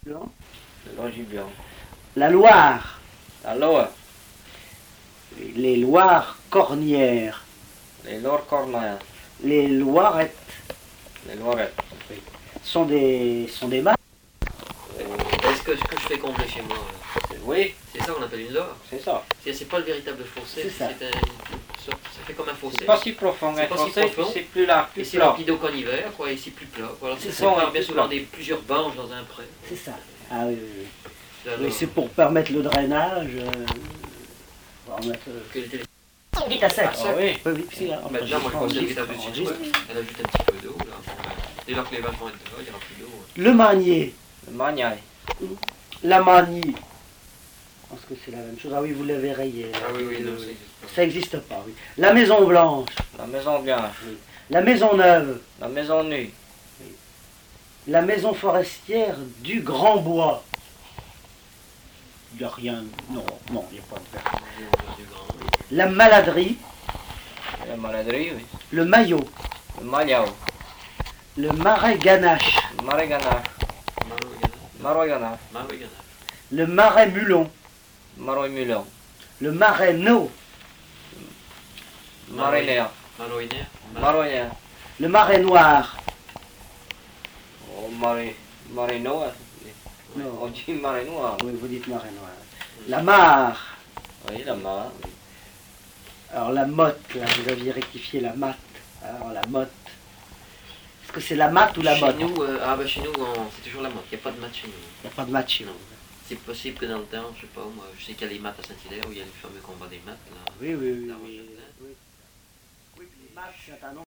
Blanc. Le Longiblanc. La Loire. La Loire. Les Loires cornières. Les Loires cornières. Les Loirettes. Les Loirettes. Sont des marques. Est-ce que ce que je fais combler chez moi, là, Oui, c'est ça qu'on appelle une Loire? c'est ça. C'est pas le véritable fossé, C'est ça. ça fait comme un fossé. C'est pas si profond. C'est Un pas si fossé, profond. c'est plus large, Et plus c'est plat. rapido conifère, quoi, et c'est plus plat. Voilà, C'est ça ça, fait bien plus souvent plat. plusieurs banches dans un pré. C'est ça. Ah oui, oui, oui. Alors, Oui, c'est pour permettre le drainage. On va remettre, que les télé- Il est à sec. Ah oui. Oui, oui, si, hein, Maintenant, moi je pense enregistre, que t'as vu enregistre. elle ajoute un petit peu d'eau. Là. Dès lors que les vaches vont être dehors, il n'y aura plus d'eau. Le Magnier. Le Magnaille. La Manie. Je pense que c'est la même chose. Ah oui, vous l'avez rayé. là. Ah oui, oui, non, ça existe pas. Ça n'existe pas, oui. La Maison Blanche. La Maison Blanche. La Maison Neuve. La Maison Nue. La Maison Forestière du Grand Bois. Il n'y a rien. Non, non, il n'y a pas de verre. Du grand. La Maladrie. La Maladrie, oui. Le Maillot. Le Maillao. Le Marais Ganache. Le Marais Ganache. Marais Ganache. Le Marais Mulon. Marais Mulon. Le Marais No. Marinière. Maroïnaire. Marinière. Le Marais Noir. Oh, Marais Noir. Non. On dit Marais Noir. Oui, vous dites Marais Noir. La Mare. Oui, la Mare. Alors la motte, là, vous aviez rectifié la matte. Alors la motte. Est-ce que c'est la matte ou la motte? Chez nous, chez nous, c'est toujours la motte. Il n'y a pas de matte chez nous. Il n'y a pas de matte chez Non. nous. C'est possible que dans le temps, je sais pas, moi, je sais qu'il y a les maths à Saint-Hilaire où il y a le fameux combat des maths. Là. Oui, oui, oui. Là, oui, Rochelle. oui. Oui, puis les mattes, c'est un nom.